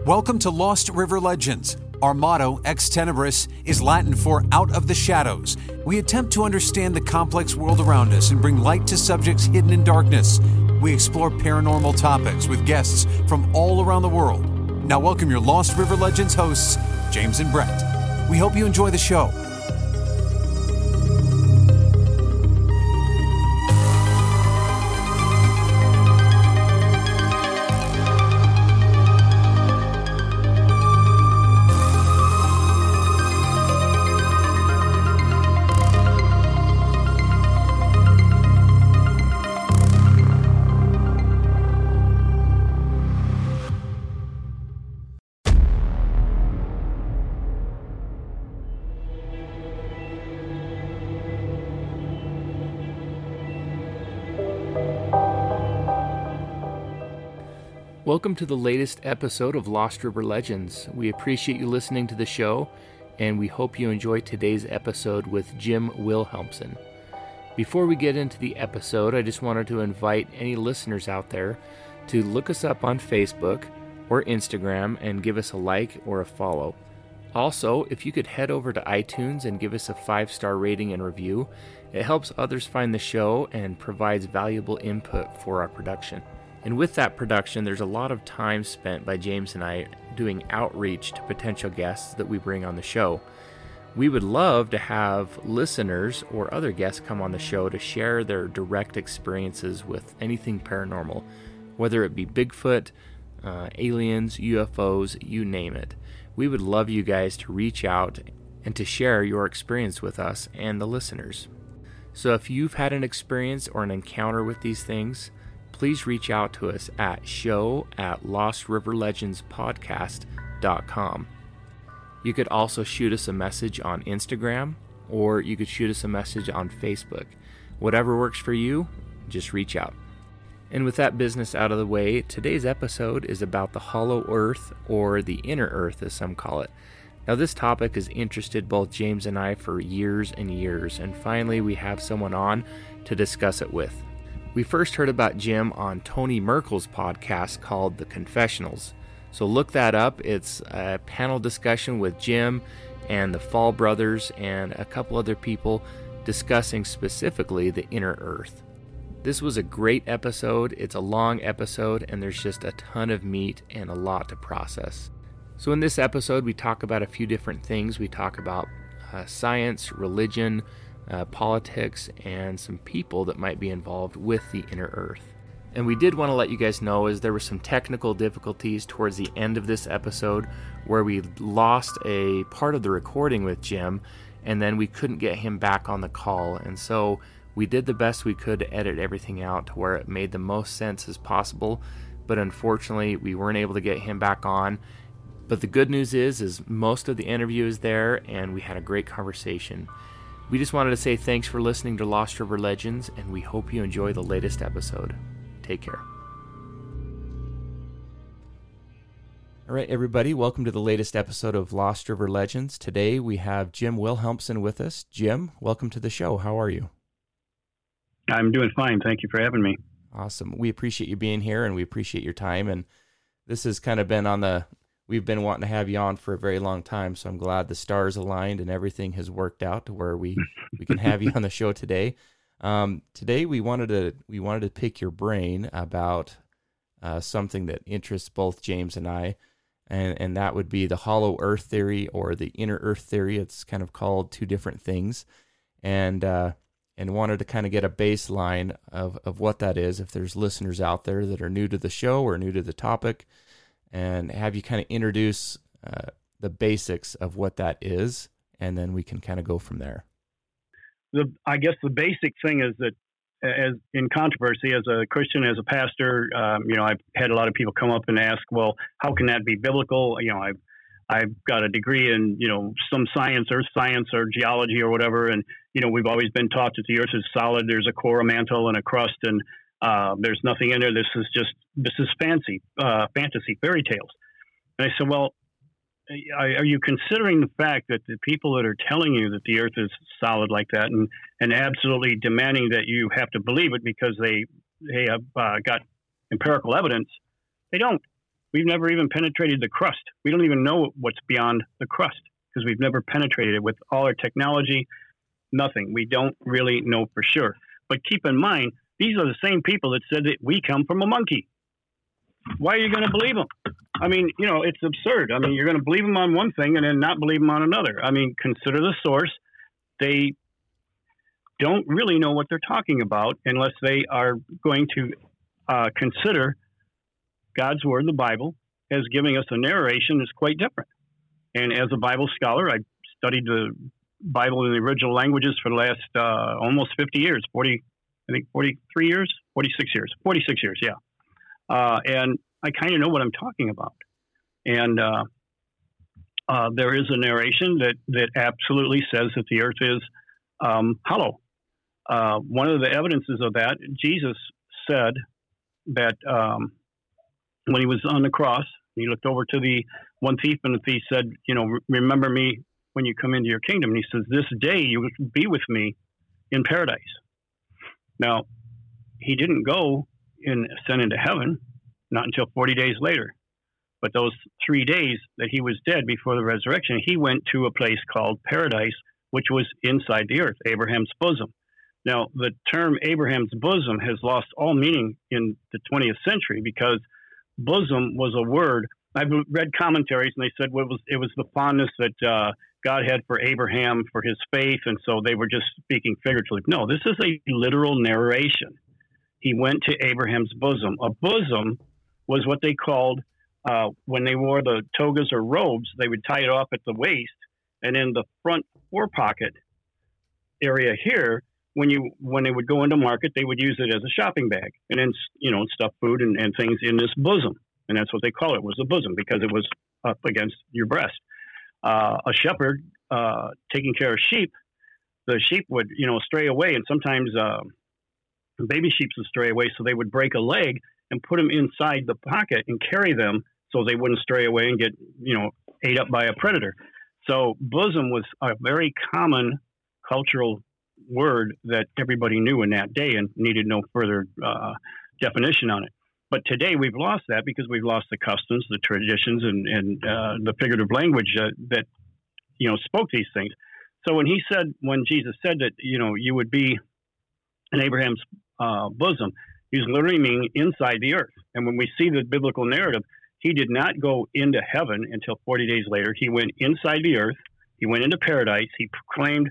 Welcome to Lost River Legends. Our motto, Ex Tenebris, is Latin for out of the shadows. We attempt to understand the complex world around us and bring light to subjects hidden in darkness. We explore paranormal topics with guests from all around the world. Now welcome your Lost River Legends hosts, James and Brett. We hope you enjoy the show. Welcome to the latest episode of Lost River Legends. We appreciate you listening to the show, and we hope you enjoy today's episode with Jim Wilhelmsen. Before we get into the episode, I just wanted to invite any listeners out there to look us up on Facebook or Instagram and give us a like or a follow. Also, if you could head over to iTunes and give us a 5-star rating and review, it helps others find the show and provides valuable input for our production. And with that production, there's a lot of time spent by James and I doing outreach to potential guests that we bring on the show. We would love to have listeners or other guests come on the show to share their direct experiences with anything paranormal, whether it be Bigfoot, aliens, UFOs, you name it. We would love you guys to reach out and to share your experience with us and the listeners. So if you've had an experience or an encounter with these things, please reach out to us at show@lostriverlegendspodcast.com. You could also shoot us a message on Instagram, or you could shoot us a message on Facebook. Whatever works for you, just reach out. And with that business out of the way, today's episode is about the hollow earth, or the inner earth as some call it. Now this topic has interested both James and I for years and years, and finally we have someone on to discuss it with. We first heard about Jim on Tony Merkel's podcast called The Confessionals. So look that up. It's a panel discussion with Jim and the Fall Brothers and a couple other people discussing specifically the inner earth. This was a great episode. It's a long episode, and there's just a ton of meat and a lot to process. So in this episode, we talk about a few different things. We talk about science, religion, politics, and some people that might be involved with the inner earth. And we did want to let you guys know as there were some technical difficulties towards the end of this episode where we lost a part of the recording with Jim, and then we couldn't get him back on the call. And so we did the best we could to edit everything out to where it made the most sense as possible, but unfortunately we weren't able to get him back on. But the good news is most of the interview is there, and we had a great conversation. We just wanted to say thanks for listening to Lost River Legends, and we hope you enjoy the latest episode. Take care. All right, everybody, welcome to the latest episode of Lost River Legends. Today we have Jim Wilhelmsen with us. Jim, welcome to the show. How are you? I'm doing fine. Thank you for having me. Awesome. We appreciate you being here, and we appreciate your time. And this has kind of been we've been wanting to have you on for a very long time, so I'm glad the stars aligned and everything has worked out to where we can have you on the show today. Today we wanted to pick your brain about something that interests both James and I, and that would be the hollow earth theory or the inner earth theory. It's kind of called two different things, and wanted to kind of get a baseline of what that is, if there's listeners out there that are new to the show or new to the topic, and have you kind of introduce the basics of what that is, and then we can kind of go from there. I guess the basic thing is that, as in controversy, as a Christian, as a pastor, I've had a lot of people come up and ask, well, how can that be biblical? I've got a degree in, some science, earth science or geology or whatever. And, we've always been taught that the earth is solid. There's a core, a mantle, and a crust, and there's nothing in there. This is fantasy, fairy tales. And I said, well, are you considering the fact that the people that are telling you that the earth is solid like that and absolutely demanding that you have to believe it because they have got empirical evidence, they don't. We've never even penetrated the crust. We don't even know what's beyond the crust because we've never penetrated it with all our technology, nothing. We don't really know for sure. But keep in mind, these are the same people that said that we come from a monkey. Why are you going to believe them? I mean, it's absurd. I mean, you're going to believe them on one thing and then not believe them on another. I mean, consider the source. They don't really know what they're talking about unless they are going to consider God's word, the Bible, as giving us a narration that's quite different. And as a Bible scholar, I studied the Bible in the original languages for the last almost 50 years, 43 years, 46 years, yeah. And I kind of know what I'm talking about. And there is a narration that absolutely says that the earth is hollow. One of the evidences of that, Jesus said that when he was on the cross, he looked over to the one thief, and the thief said, remember me when you come into your kingdom. And he says, this day you will be with me in paradise. Now, he didn't go and ascend into heaven, not until 40 days later. But those 3 days that he was dead before the resurrection, he went to a place called paradise, which was inside the earth, Abraham's bosom. Now, the term Abraham's bosom has lost all meaning in the 20th century because bosom was a word. I've read commentaries, and they said it was the fondness that God had for Abraham, for his faith, and so they were just speaking figuratively. No, this is a literal narration. He went to Abraham's bosom. A bosom was what they called, when they wore the togas or robes, they would tie it off at the waist, and in the front fore pocket area here, when they would go into market, they would use it as a shopping bag, and then stuff food and things in this bosom, and that's what they call it, was the bosom, because it was up against your breast. A shepherd taking care of sheep, the sheep would stray away, and sometimes baby sheep would stray away, so they would break a leg and put them inside the pocket and carry them so they wouldn't stray away and get ate up by a predator. So bosom was a very common cultural word that everybody knew in that day and needed no further definition on it. But today we've lost that because we've lost the customs, the traditions, and the figurative language that spoke these things. So when Jesus said that you would be in Abraham's bosom, he's literally meaning inside the earth. And when we see the biblical narrative, he did not go into heaven until 40 days later. He went inside the earth. He went into paradise. He proclaimed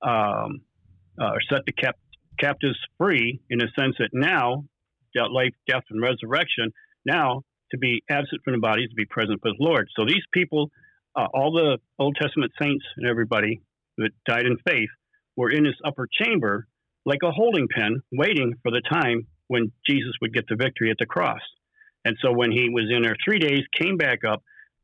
or set the captives free, in the sense that now, life, death, and resurrection, now to be absent from the body, to be present with the Lord. So these people, all the Old Testament saints and everybody that died in faith, were in this upper chamber like a holding pen, waiting for the time when Jesus would get the victory at the cross. And so when he was in there 3 days, came back up,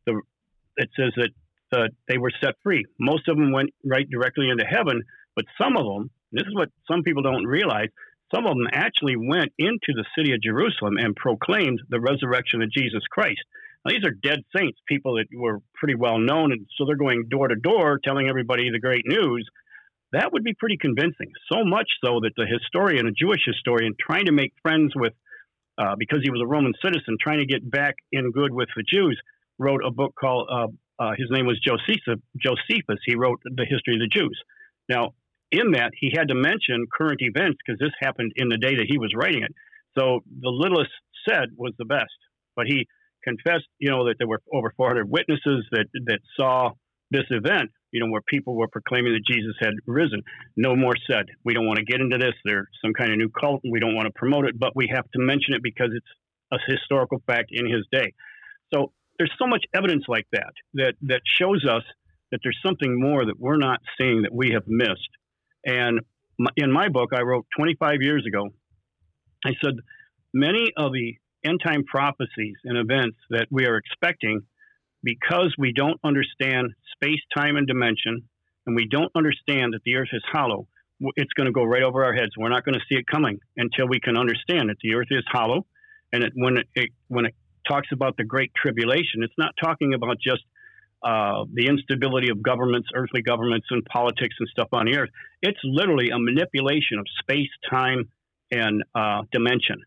it says that they were set free. Most of them went right directly into heaven, but some of them, this is what some people don't realize, some of them actually went into the city of Jerusalem and proclaimed the resurrection of Jesus Christ. Now, these are dead saints, people that were pretty well known, and so they're going door to door telling everybody the great news. That would be pretty convincing, so much so that the historian, a Jewish historian, trying to make friends with, because he was a Roman citizen, trying to get back in good with the Jews, wrote a book called, his name was Josephus. He wrote The History of the Jews. Now, in that, he had to mention current events because this happened in the day that he was writing it. So the littlest said was the best. But he confessed, that there were over 400 witnesses that saw this event, where people were proclaiming that Jesus had risen. No more said. We don't want to get into this. There's some kind of new cult, and we don't want to promote it, but we have to mention it because it's a historical fact in his day. So there's so much evidence like that shows us that there's something more that we're not seeing that we have missed. And in my book, I wrote 25 years ago, I said, many of the end-time prophecies and events that we are expecting, because we don't understand space, time, and dimension, and we don't understand that the earth is hollow, it's going to go right over our heads. We're not going to see it coming until we can understand that the earth is hollow. And when it talks about the Great Tribulation, it's not talking about just the instability of governments, earthly governments, and politics and stuff on the earth. It's literally a manipulation of space, time, and dimension.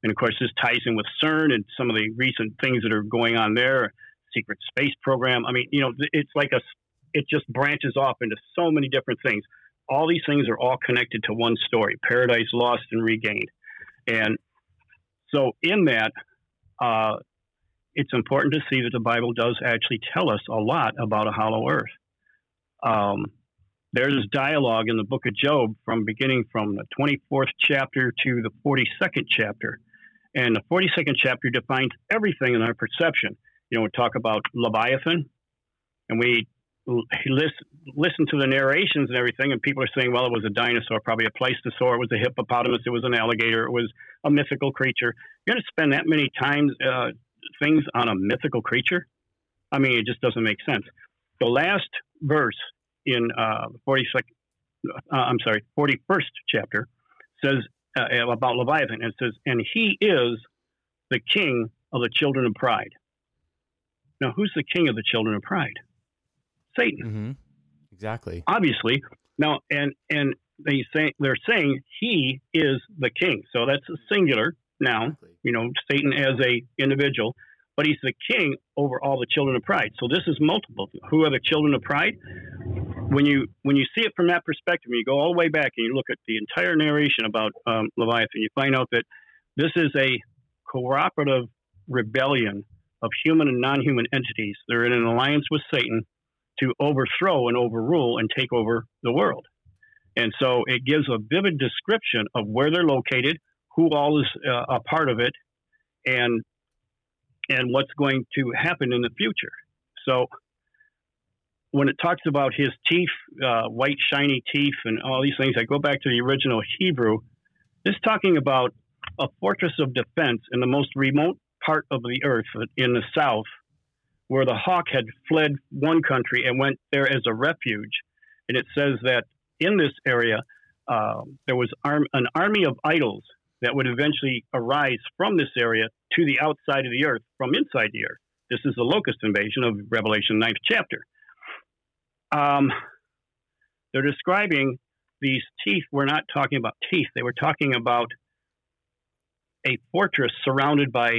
And of course, this ties in with CERN and some of the recent things that are going on there, secret space program. I mean, it's like it just branches off into so many different things. All these things are all connected to one story, Paradise Lost and Regained. And so in that, it's important to see that the Bible does actually tell us a lot about a hollow earth. There's dialogue in the book of Job beginning from the 24th chapter to the 42nd chapter. And the 42nd chapter defines everything in our perception. We talk about Leviathan, and we listen to the narrations and everything, and people are saying, well, it was a dinosaur, probably a plesiosaur, it was a hippopotamus, it was an alligator, it was a mythical creature. You're going to spend that many times things on a mythical creature? I mean, it just doesn't make sense. The last verse in 41st chapter says about Leviathan. It says, and he is the king of the children of pride. Now, who's the king of the children of pride? Satan. Mm-hmm. Exactly. Obviously. Now, and they're saying he is the king. So that's a singular now, Satan as a individual, but he's the king over all the children of pride. So this is multiple. Who are the children of pride? When you see it from that perspective, when you go all the way back and you look at the entire narration about Leviathan, you find out that this is a cooperative rebellion of human and non-human entities. They're in an alliance with Satan to overthrow and overrule and take over the world. And so it gives a vivid description of where they're located, who all is a part of it, and what's going to happen in the future. So when it talks about his teeth, white shiny teeth and all these things, I go back to the original Hebrew. This is talking about a fortress of defense in the most remote part of the earth in the south, where the hawk had fled one country and went there as a refuge. And it says that in this area, there was an army of idols that would eventually arise from this area to the outside of the earth, from inside the earth. This is the locust invasion of Revelation 9th chapter. They're describing these teeth. We're not talking about teeth. They were talking about a fortress surrounded by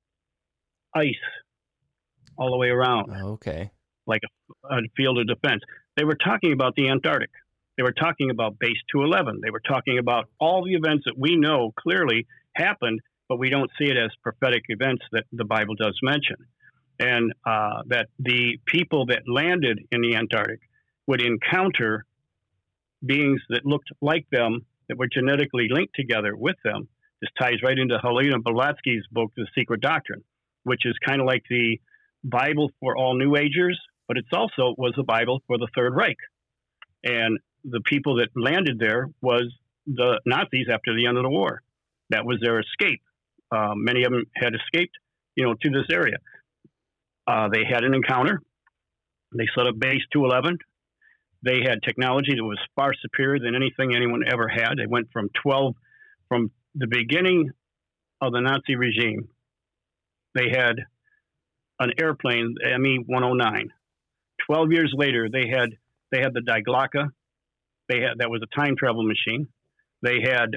ice all the way around. Oh, okay. Like a field of defense. They were talking about the Antarctic. They were talking about Base 211. They were talking about all the events that we know clearly happened, but we don't see it as prophetic events that the Bible does mention. And that the people that landed in the Antarctic would encounter beings that looked like them, that were genetically linked together with them. This ties right into Helena Blavatsky's book, The Secret Doctrine, which is kind of like the Bible for all New Agers, but it's also was a Bible for the Third Reich. And the people that landed there was the Nazis after the end of the war. That was their escape. Many of them had escaped, to this area. They had an encounter. They set up Base 211. They had technology that was far superior than anything anyone ever had. They went from the beginning of the Nazi regime. They had an airplane, the Me-109. 12 years later, they had the Die Glocke. That was a time travel machine. They had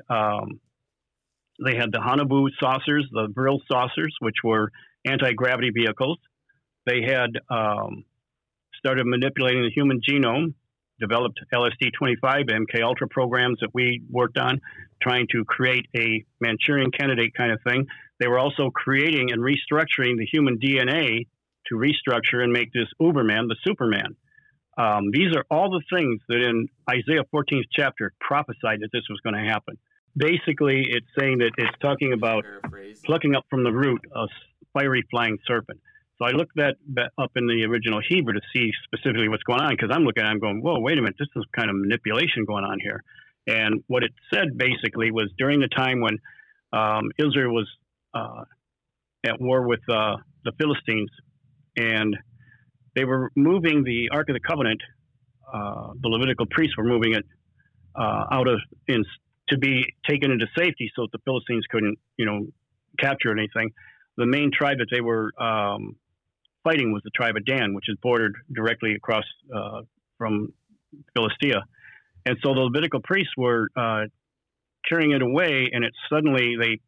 the Haunebu saucers, the Vril saucers, which were anti-gravity vehicles. They had started manipulating the human genome, developed LSD-25, MK Ultra programs that we worked on, trying to create a Manchurian candidate kind of thing. They were also creating and restructuring the human DNA to restructure and make this Uberman, the Superman. These are all the things that in Isaiah 14th chapter prophesied that this was going to happen. Basically, it's saying that it's talking about plucking up from the root a fiery flying serpent. So I looked that up in the original Hebrew to see specifically what's going on, because I'm looking at it, I'm going, whoa, wait a minute, this is kind of manipulation going on here. And what it said basically was during the time when Israel was at war with the Philistines, and they were moving the Ark of the Covenant, the Levitical priests were moving it to be taken into safety so that the Philistines couldn't, capture anything. The main tribe that they were fighting was the tribe of Dan, which is bordered directly across from Philistia. And so the Levitical priests were carrying it away, and it suddenly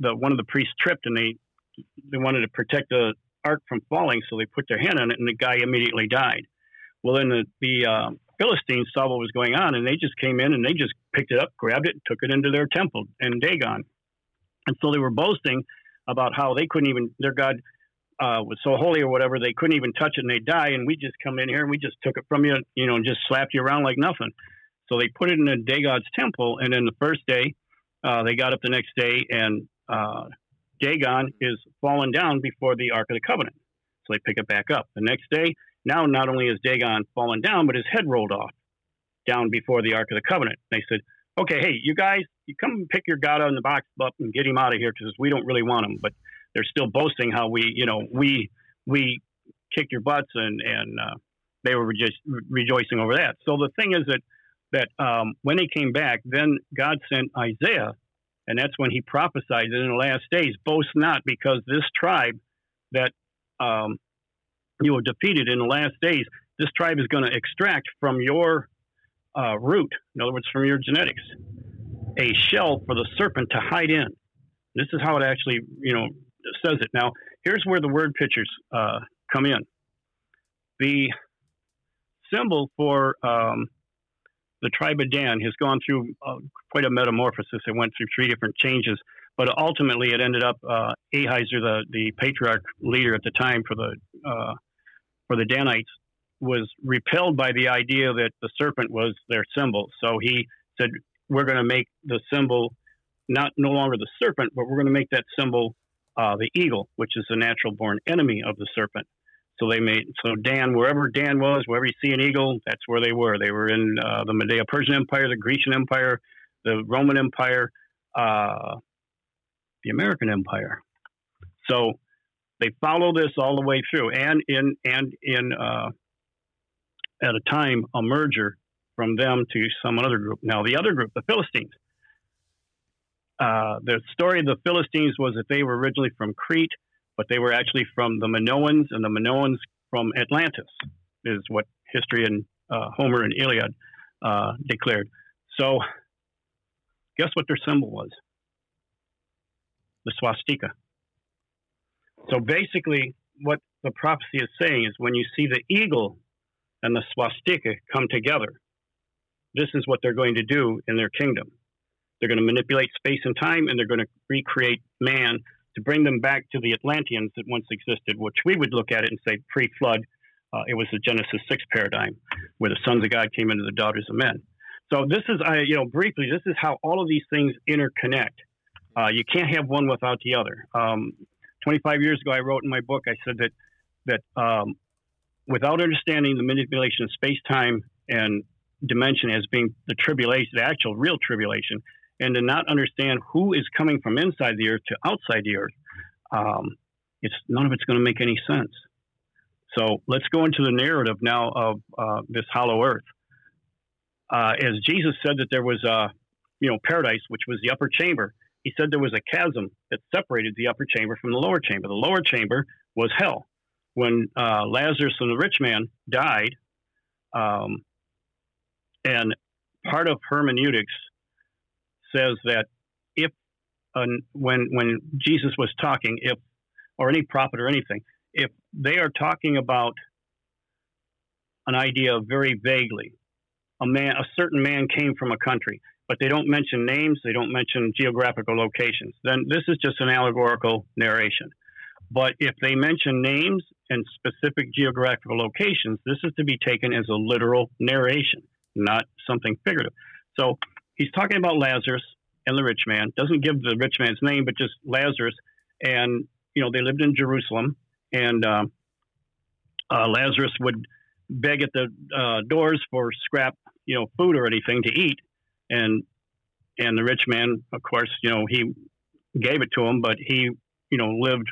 one of the priests tripped, and they wanted to protect the ark from falling, so they put their hand on it, and the guy immediately died. Well, then the Philistines saw what was going on, and they just came in and they just picked it up, grabbed it, and took it into their temple in Dagon. And so they were boasting about how they couldn't even, their God was so holy or whatever, they couldn't even touch it and they'd die, and we just come in here and we just took it from you, and just slapped you around like nothing. So they put it in Dagon's temple, and then the first day, they got up the next day, and Dagon is fallen down before the Ark of the Covenant. So they pick it back up. The next day, now not only is Dagon fallen down, but his head rolled off down before the Ark of the Covenant. They said, okay, hey, you guys, you come and pick your God out of the box up and get him out of here because we don't really want him. But they're still boasting how we kicked your butts, and they were just rejoicing over that. So the thing is that when they came back, then God sent Isaiah, and that's when he prophesied that in the last days, boast not, because this tribe that you were defeated in the last days, this tribe is going to extract from your root, in other words, from your genetics, a shell for the serpent to hide in. This is how it actually, says it. Now, here's where the word pictures come in. The symbol for the tribe of Dan has gone through quite a metamorphosis. It went through 3 different changes, but ultimately it ended up Ahiezer, the patriarch leader at the time for the Danites, was repelled by the idea that the serpent was their symbol. So he said, we're going to make the symbol no longer the serpent, but we're going to make that symbol the eagle, which is the natural born enemy of the serpent. So Dan, wherever Dan was, wherever you see an eagle, that's where they were. They were in the Medo-Persian Empire, the Grecian Empire, the Roman Empire, the American Empire. So they follow this all the way through, and in at a time a merger from them to some other group. Now the other group, the Philistines. The story of the Philistines was that they were originally from Crete, but they were actually from the Minoans, and the Minoans from Atlantis, is what history and Homer and Iliad declared. So guess what their symbol was? The swastika. So basically what the prophecy is saying is when you see the eagle and the swastika come together, this is what they're going to do in their kingdom. They're going to manipulate space and time, and they're going to recreate man to bring them back to the Atlanteans that once existed, which we would look at it and say pre-flood. It was the Genesis 6 paradigm, where the sons of God came into the daughters of men. So this is, briefly, this is how all of these things interconnect. You can't have one without the other. 25 years ago, I wrote in my book, I said that without understanding the manipulation of space-time and dimension as being the tribulation, the actual real tribulation, and to not understand who is coming from inside the earth to outside the earth, none of it's going to make any sense. So let's go into the narrative now of this hollow earth. As Jesus said that there was paradise, which was the upper chamber, he said there was a chasm that separated the upper chamber from the lower chamber. The lower chamber was hell. When Lazarus and the rich man died, and part of hermeneutics says that when Jesus was talking, or any prophet or anything, if they are talking about an idea very vaguely, a certain man came from a country, but they don't mention names, they don't mention geographical locations, then this is just an allegorical narration. But if they mention names and specific geographical locations, this is to be taken as a literal narration, not something figurative. So he's talking about Lazarus and the rich man, doesn't give the rich man's name, but just Lazarus. And, they lived in Jerusalem, and Lazarus would beg at the doors for scrap, food or anything to eat. And the rich man, of course, he gave it to him, but he, lived,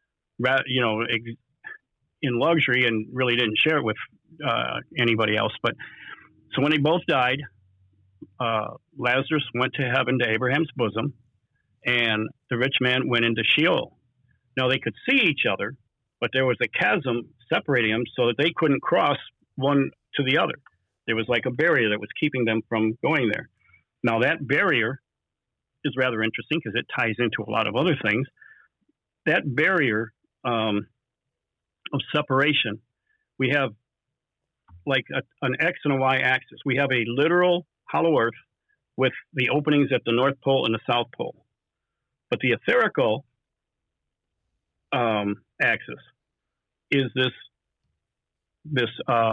in luxury and really didn't share it with anybody else. But so when they both died, Lazarus went to heaven to Abraham's bosom, and the rich man went into Sheol. Now they could see each other, but there was a chasm separating them so that they couldn't cross one to the other. There was like a barrier that was keeping them from going there. Now that barrier is rather interesting because it ties into a lot of other things. That barrier of separation, we have like an X and a Y axis. We have a literal hollow Earth with the openings at the North Pole and the South Pole. But the etherical axis is this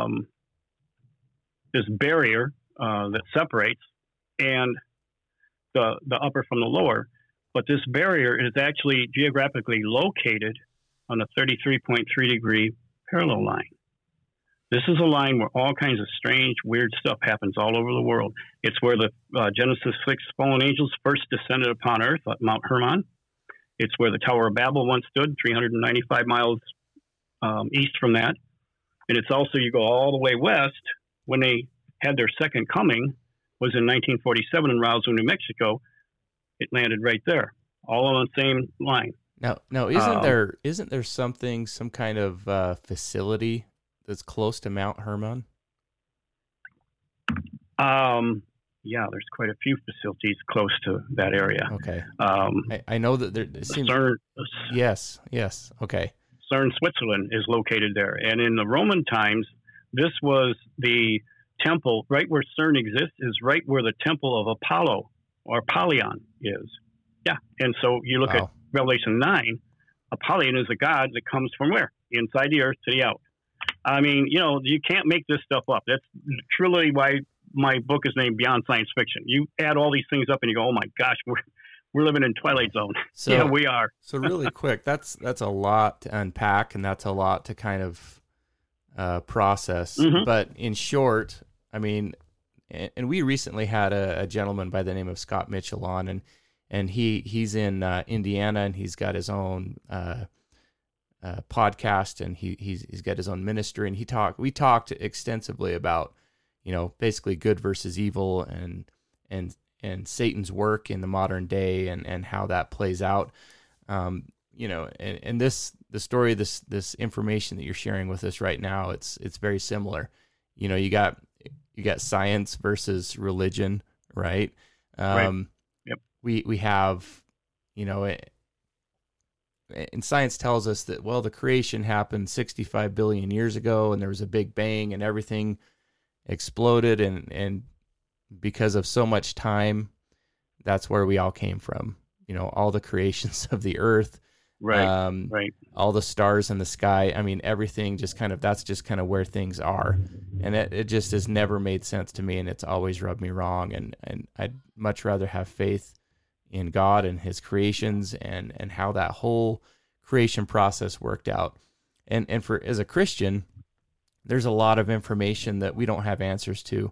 barrier that separates and the upper from the lower. But this barrier is actually geographically located on a 33.3 degree parallel line. This is a line where all kinds of strange, weird stuff happens all over the world. It's where the Genesis 6 fallen angels first descended upon Earth at Mount Hermon. It's where the Tower of Babel once stood, 395 miles east from that. And it's also, you go all the way west, when they had their second coming, was in 1947 in Roswell, New Mexico. It landed right there, all on the same line. Now, isn't there something, some kind of facility that's close to Mount Hermon? Yeah, there's quite a few facilities close to that area. Okay. I know that there seems. CERN, yes. Okay. CERN, Switzerland is located there. And in the Roman times, this was the temple, right where CERN exists, is right where the temple of Apollo or Apollyon is. Yeah. And so you look at Revelation 9, Apollyon is a god that comes from where? Inside the earth to the out. I mean, you can't make this stuff up. That's truly why my book is named Beyond Science Fiction. You add all these things up and you go, oh my gosh, we're living in Twilight Zone. So, yeah, we are. So really quick, that's a lot to unpack, and that's a lot to kind of process. Mm-hmm. But in short, I mean, and we recently had a gentleman by the name of Scott Mitchell on, and he's in Indiana, and he's got his own podcast, and he's got his own ministry, and we talked extensively about, basically good versus evil and Satan's work in the modern day and how that plays out. And the story, this information that you're sharing with us right now, it's very similar. You got science versus religion, right? Right. Yep. We have, and science tells us that, well, the creation happened 65 billion years ago, and there was a big bang, and everything exploded, and because of so much time, that's where we all came from. All the creations of the earth, right, right, all the stars in the sky. I mean, everything that's just kind of where things are, and it just has never made sense to me, and it's always rubbed me wrong. And I'd much rather have faith in God and His creations and how that whole creation process worked out. And as a Christian, there's a lot of information that we don't have answers to,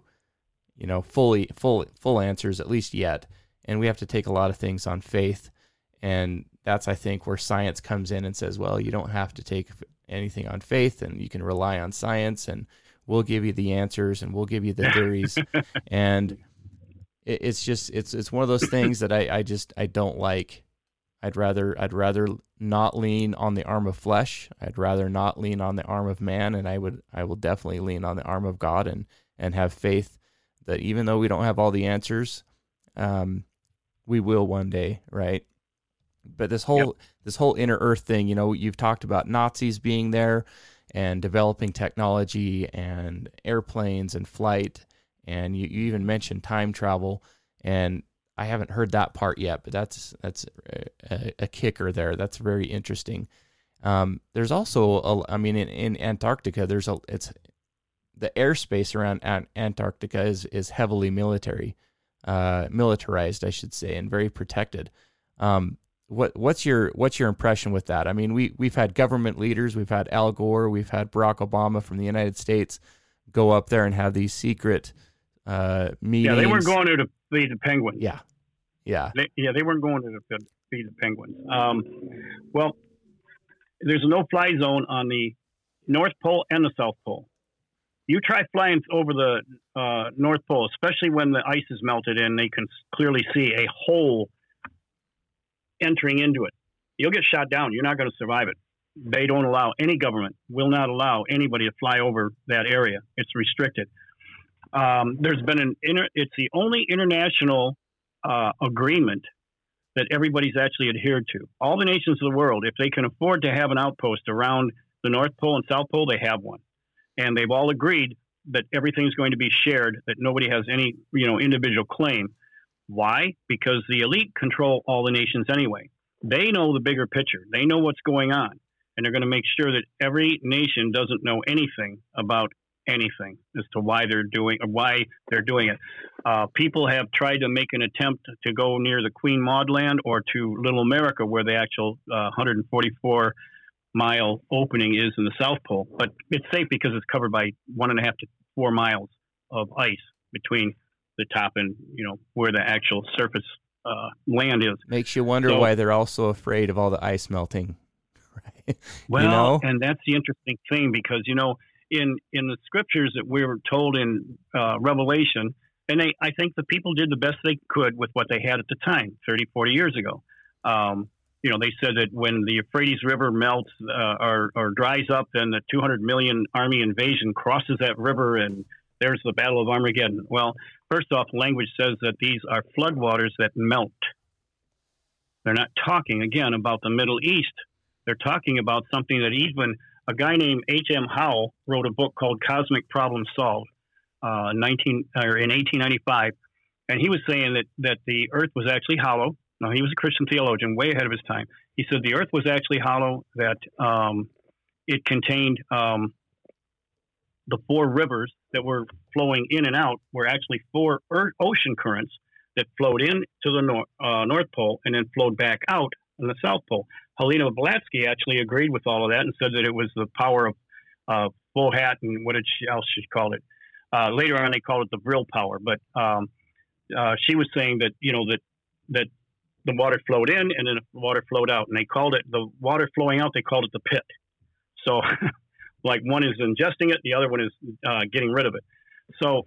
full answers, at least yet. And we have to take a lot of things on faith. And that's, I think, where science comes in and says, well, you don't have to take anything on faith, and you can rely on science, and we'll give you the answers, and we'll give you the theories. And it's one of those things that I don't like. I'd rather not lean on the arm of flesh. I'd rather not lean on the arm of man, and I will definitely lean on the arm of God and have faith that even though we don't have all the answers, we will one day, right? But this whole inner earth thing, you've talked about Nazis being there and developing technology and airplanes and flight, and you even mentioned time travel, and I haven't heard that part yet, but that's a kicker there. That's very interesting. There's also, in Antarctica, it's the airspace around Antarctica is heavily militarized, I should say, and very protected. What's your impression with that? I mean, we've had government leaders, we've had Al Gore, we've had Barack Obama from the United States go up there and have these secret meetings. Yeah, they weren't going to feed the penguins. Yeah. They weren't going to feed the penguins. Well, there's a no-fly zone on the North Pole and the South Pole. You try flying over the North Pole, especially when the ice is melted and they can clearly see a hole entering into it. You'll get shot down. You're not going to survive it. They don't allow, any government will not allow anybody to fly over that area. It's restricted. There's been it's the only international agreement that everybody's actually adhered to. All the nations of the world, if they can afford to have an outpost around the North Pole and South Pole, they have one. And they've all agreed that everything's going to be shared, that nobody has any, individual claim. Why? Because the elite control all the nations anyway. They know the bigger picture. They know what's going on. And they're going to make sure that every nation doesn't know anything about anything as to why they're doing it. People have tried to make an attempt to go near the Queen Maud land or to Little America, where the actual 144-mile opening is in the South Pole. But it's safe because it's covered by 1.5 to 4 miles of ice between the top and, where the actual surface land is. Makes you wonder why they're also afraid of all the ice melting. Right? Well, and that's the interesting thing because, in the scriptures that we were told in Revelation, and I think the people did the best they could with what they had at the time, 30, 40 years ago. They said that when the Euphrates River melts or dries up, then the 200 million army invasion crosses that river, and there's the Battle of Armageddon. Well, first off, language says that these are floodwaters that melt. They're not talking, again, about the Middle East. They're talking about something that even a guy named H.M. Howell wrote a book called Cosmic Problem Solved in 1895. And he was saying that the earth was actually hollow. Now, he was a Christian theologian, way ahead of his time. He said the earth was actually hollow, that it contained the 4 rivers that were flowing in and out were actually 4 ocean currents that flowed in to the North Pole and then flowed back out in the South Pole. Helena Blavatsky actually agreed with all of that and said that it was the power of Bohat and what else she called it. Later on, they called it the Vril power. But she was saying that that the water flowed in and then the water flowed out, and they called it the water flowing out. They called it the pit. So, like one is ingesting it, the other one is getting rid of it. So,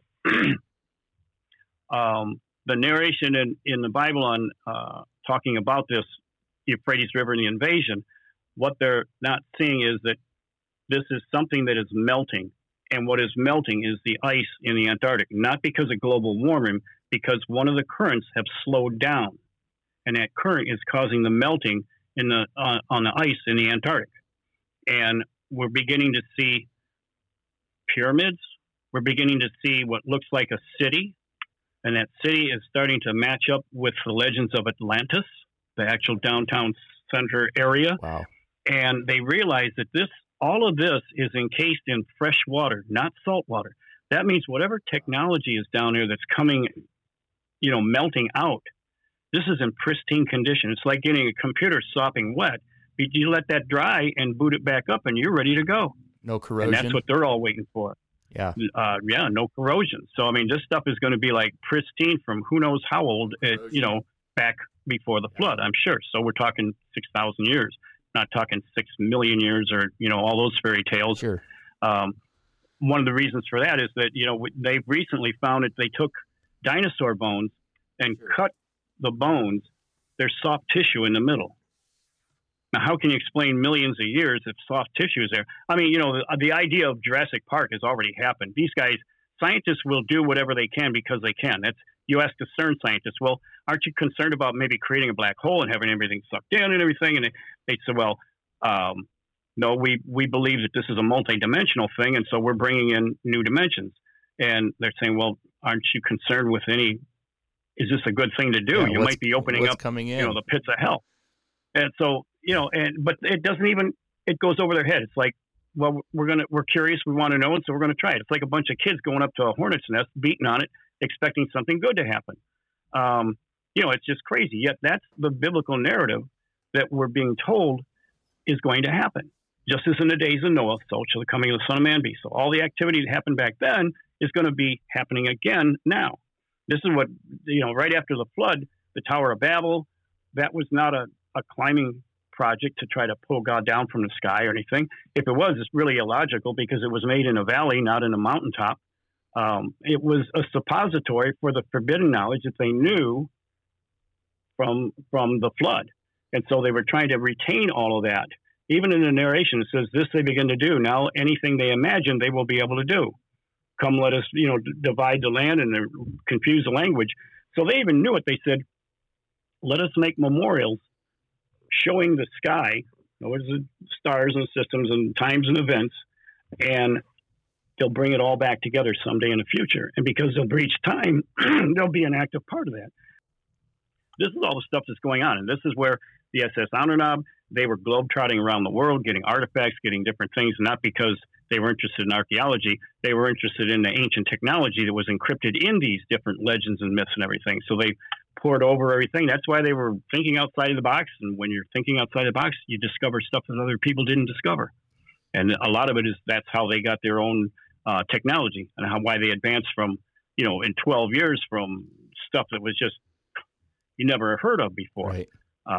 the narration in the Bible on talking about this Euphrates River and the invasion, what they're not seeing is that this is something that is melting. And what is melting is the ice in the Antarctic, not because of global warming, because one of the currents have slowed down. And that current is causing the melting on the ice in the Antarctic. And we're beginning to see pyramids. We're beginning to see what looks like a city. And that city is starting to match up with the legends of Atlantis, the actual downtown center area. Wow. And they realize that all of this is encased in fresh water, not salt water. That means whatever technology is down there that's coming, melting out, this is in pristine condition. It's like getting a computer sopping wet. You let that dry and boot it back up, and you're ready to go. No corrosion. And that's what they're all waiting for. Yeah. No corrosion. So, this stuff is going to be like pristine from who knows how old, back before the flood, I'm sure. So we're talking 6,000 years, not talking 6 million years or, all those fairy tales. Sure. One of the reasons for that is that, they've recently found that they took dinosaur bones and cut the bones. There's soft tissue in the middle. Now, how can you explain millions of years if soft tissue is there? The idea of Jurassic Park has already happened. These guys, scientists will do whatever they can because they can. You ask a CERN scientist, well, aren't you concerned about maybe creating a black hole and having everything sucked in and everything? And they say, well, no, we believe that this is a multidimensional thing, and so we're bringing in new dimensions. And they're saying, well, aren't you concerned with is this a good thing to do? Yeah, you might be opening up, coming in. The pits of hell. And so, but it doesn't even, it goes over their head. It's like, well, we're curious, we want to know, and so we're going to try it. It's like a bunch of kids going up to a hornet's nest, beating on it, expecting something good to happen. It's just crazy. Yet that's the biblical narrative that we're being told is going to happen. Just as in the days of Noah, so shall the coming of the Son of Man be. So all the activity that happened back then is going to be happening again now. This is what, right after the flood, the Tower of Babel, that was not a climbing project to try to pull God down from the sky or anything. If it was, it's really illogical because it was made in a valley, not in a mountaintop. It was a suppository for the forbidden knowledge that they knew from the flood. And so they were trying to retain all of that. Even in the narration, it says, this they begin to do. Now anything they imagine, they will be able to do. Come, let us, divide the land and confuse the language. So they even knew it. They said, let us make memorials showing the sky, the stars and systems and times and events, and they'll bring it all back together someday in the future. And because they'll breach time, they'll be an active part of that. This is all the stuff that's going on. And this is where the SS Anunnab, they were globetrotting around the world, getting artifacts, getting different things, not because they were interested in archaeology. They were interested in the ancient technology that was encrypted in these different legends and myths and everything. So they poured over everything. That's why they were thinking outside of the box. And when you're thinking outside the box, you discover stuff that other people didn't discover. And a lot of it is that's how they got their own technology and why they advanced from, in 12 years from stuff that was just you never heard of before. Right.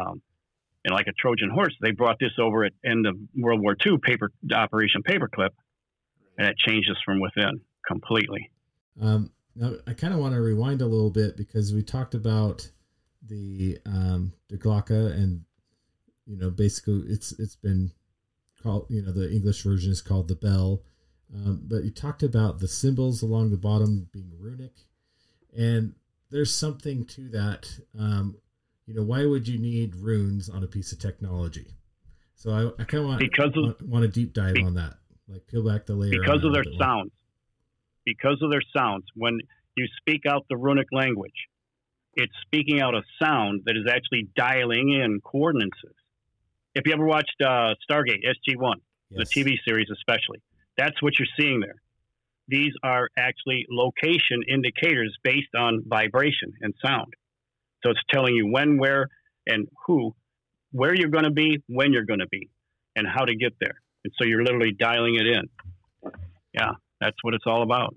And like a Trojan horse, they brought this over at end of World War II, Operation Paperclip, and it changed us from within completely. Now, I kind of want to rewind a little bit because we talked about the Glocka, and basically it's been called, the English version is called the bell, but you talked about the symbols along the bottom being runic, and there's something to that. Why would you need runes on a piece of technology? So I kind of want to deep dive on that, like peel back the layer. Because of their sounds. Because of their sounds. When you speak out the runic language, it's speaking out a sound that is actually dialing in coordinates. If you ever watched Stargate, SG-1, yes, the TV series especially, that's what you're seeing there. These are actually location indicators based on vibration and sound. So it's telling you when, where, and where you're going to be, when you're going to be, and how to get there. And so you're literally dialing it in. Yeah, that's what it's all about.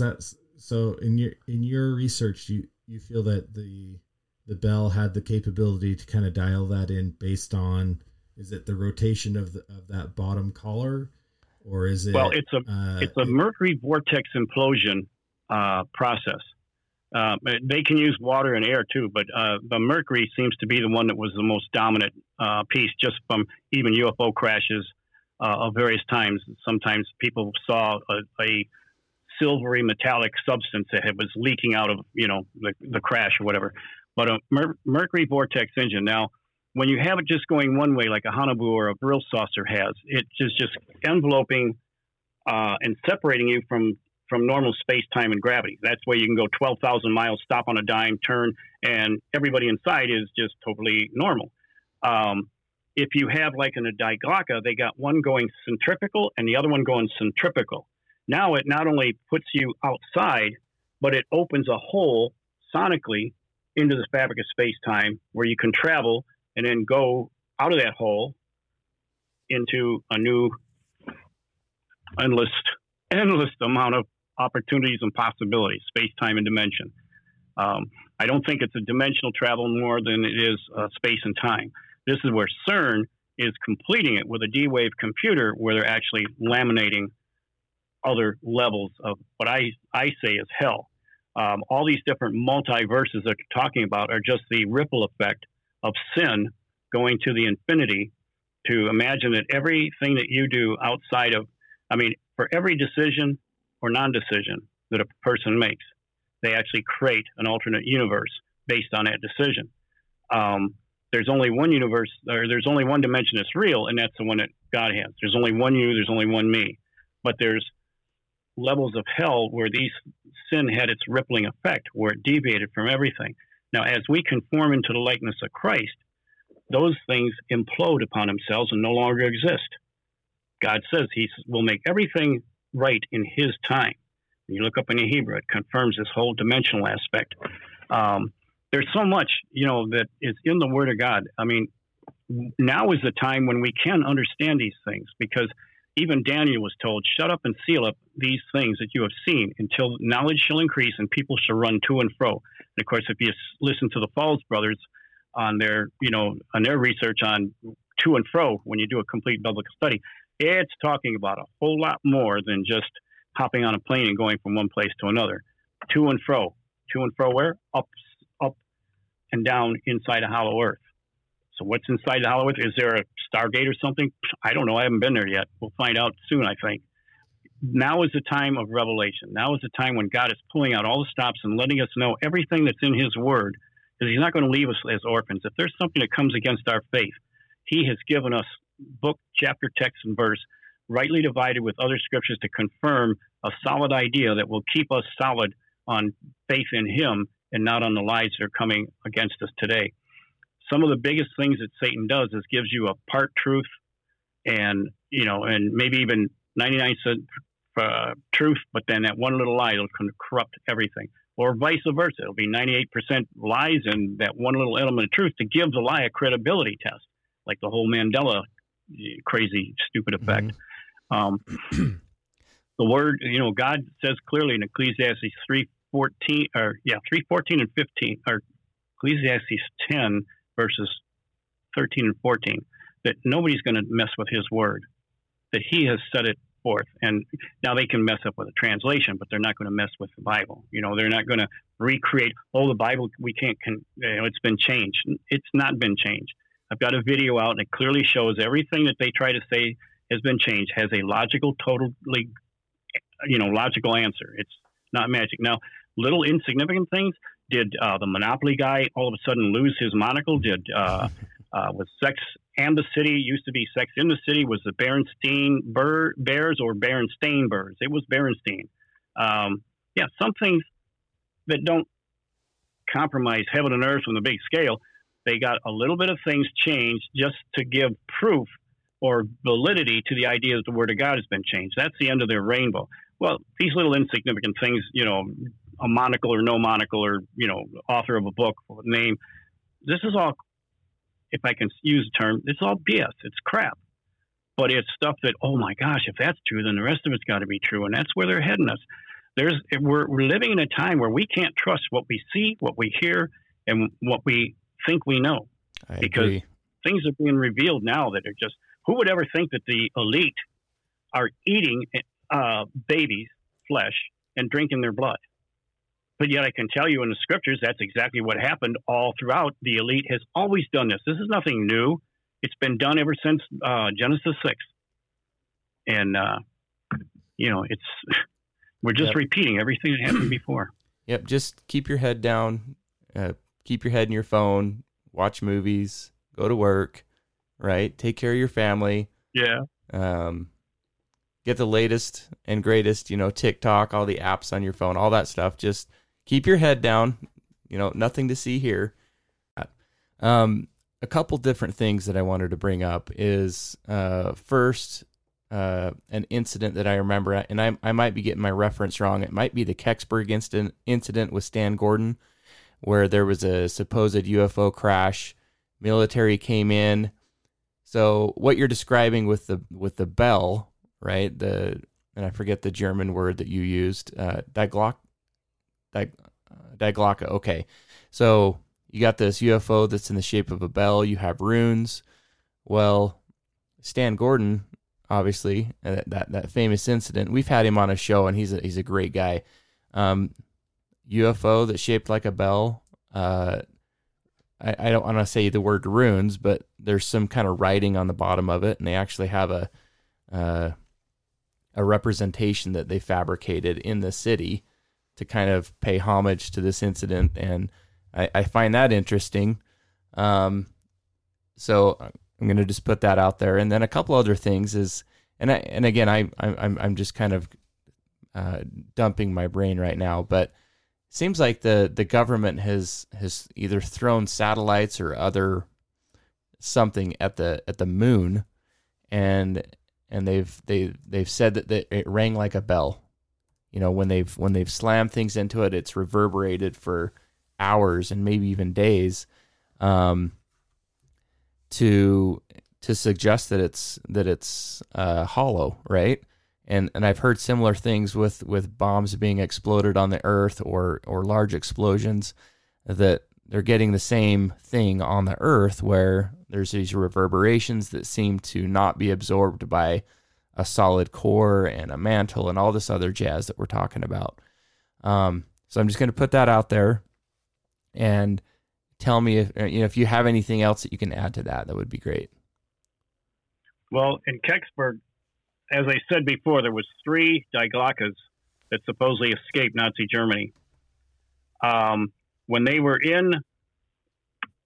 So in your research, you feel that the bell had the capability to kind of dial that in based on, is it the rotation of that bottom collar, or is it? Well, it's a Mercury vortex implosion process. They can use water and air too, but the Mercury seems to be the one that was the most dominant piece, just from even UFO crashes of various times. Sometimes people saw a silvery metallic substance that was leaking out of the crash or whatever. But a Mercury vortex engine. Now, when you have it just going one way, like a Haunebu or a Brill saucer has, it is just enveloping and separating you from normal space, time, and gravity. That's where you can go 12,000 miles, stop on a dime, turn, and everybody inside is just totally normal. If you have, like in a Diglocka, they got one going centrifugal and the other one going centripetal. Now it not only puts you outside, but it opens a hole sonically into the fabric of space-time where you can travel and then go out of that hole into a new endless amount of opportunities and possibilities, space, time, and dimension. I don't think it's a dimensional travel more than it is space and time. This is where CERN is completing it with a D-Wave computer where they're actually laminating other levels of what I say is hell. All these different multiverses that you're talking about are just the ripple effect of sin going to the infinity, to imagine that everything that you do outside of, for every decision or non-decision that a person makes, they actually create an alternate universe based on that decision. There's only one universe, or there's only one dimension that's real, and that's the one that God has. There's only one you, there's only one me. But there's levels of hell where sin had its rippling effect, where it deviated from everything. Now, as we conform into the likeness of Christ, those things implode upon themselves and no longer exist. God says he will make everything right in his time. When you look up in the Hebrew, it confirms this whole dimensional aspect. There's so much, that is in the Word of God. Now is the time when we can understand these things, because even Daniel was told, shut up and seal up these things that you have seen until knowledge shall increase and people shall run to and fro. And of course, if you listen to the Falls brothers on their research on to and fro, when you do a complete biblical study, it's talking about a whole lot more than just hopping on a plane and going from one place to another. To and fro. To and fro where? Up and down inside a hollow earth. So what's inside the hollow earth? Is there a Stargate or something? I don't know. I haven't been there yet. We'll find out soon, I think. Now is the time of revelation. Now is the time when God is pulling out all the stops and letting us know everything that's in his word, because he's not going to leave us as orphans. If there's something that comes against our faith, he has given us book, chapter, text, and verse, rightly divided with other scriptures to confirm a solid idea that will keep us solid on faith in him and not on the lies that are coming against us today. Some of the biggest things that Satan does is gives you a part truth and maybe even 99% truth, but then that one little lie will corrupt everything. Or vice versa. It'll be 98% lies and that one little element of truth to give the lie a credibility test, like the whole Mandela crazy, stupid effect. Mm-hmm. The word, God says clearly in Ecclesiastes 3:14 and 15, or Ecclesiastes 10 verses 13 and 14, that nobody's going to mess with his word, that he has set it forth. And now they can mess up with a translation, but they're not going to mess with the Bible. They're not going to recreate, the Bible, we can't, it's been changed. It's not been changed. I've got a video out and it clearly shows everything that they try to say has been changed, has a logical, logical answer. It's not magic. Now, little insignificant things. Did the Monopoly guy all of a sudden lose his monocle? Was Sex and the City, used to be Sex in the City, was the Berenstein Bears or Berenstain Bears? It was Berenstein. Some things that don't compromise heaven and earth on the big scale, they got a little bit of things changed just to give proof or validity to the idea that the Word of God has been changed. That's the end of their rainbow. Well, these little insignificant things, a monocle or no monocle or, author of a book, name, this is all, if I can use the term, it's all BS. It's crap. But it's stuff that, oh my gosh, if that's true, then the rest of it's got to be true. And that's where they're heading us. We're living in a time where we can't trust what we see, what we hear, and what we think we know. Because things are being revealed now that are just, who would ever think that the elite are eating babies' flesh and drinking their blood? But yet I can tell you in the scriptures, that's exactly what happened all throughout. The elite has always done this. This is nothing new. It's been done ever since Genesis 6. And, it's we're just repeating everything that happened before. Yep, just keep your head down, keep your head in your phone, watch movies, go to work, right? Take care of your family. Yeah. Get the latest and greatest, TikTok, all the apps on your phone, all that stuff. Just keep your head down, nothing to see here. A couple different things that I wanted to bring up is first, an incident that I remember, and I might be getting my reference wrong. It might be the Kecksburg incident with Stan Gordon, where there was a supposed UFO crash. Military came in. So what you're describing with the bell, right? And I forget the German word that you used, Die Glocke. Okay, so you got this UFO that's in the shape of a bell. You have runes. Well, Stan Gordon, obviously, that famous incident. We've had him on a show, and he's a great guy. UFO that's shaped like a bell. I don't want to say the word runes, but there's some kind of writing on the bottom of it, and they actually have a representation that they fabricated in the city to kind of pay homage to this incident, and I find that interesting. So I'm going to just put that out there, and then a couple other things is, and again I'm just kind of dumping my brain right now, but it seems like the government has either thrown satellites or other something at the moon, and they've said that it rang like a bell. When they've slammed things into it, it's reverberated for hours and maybe even days, to suggest that it's hollow, right? And I've heard similar things with bombs being exploded on the Earth or large explosions, that they're getting the same thing on the Earth, where there's these reverberations that seem to not be absorbed by a solid core and a mantle and all this other jazz that we're talking about. So I'm just going to put that out there, and tell me if you have anything else that you can add to that. That would be great. Well, in Kecksburg, as I said before, there was 3 Die Glockes that supposedly escaped Nazi Germany. When they were in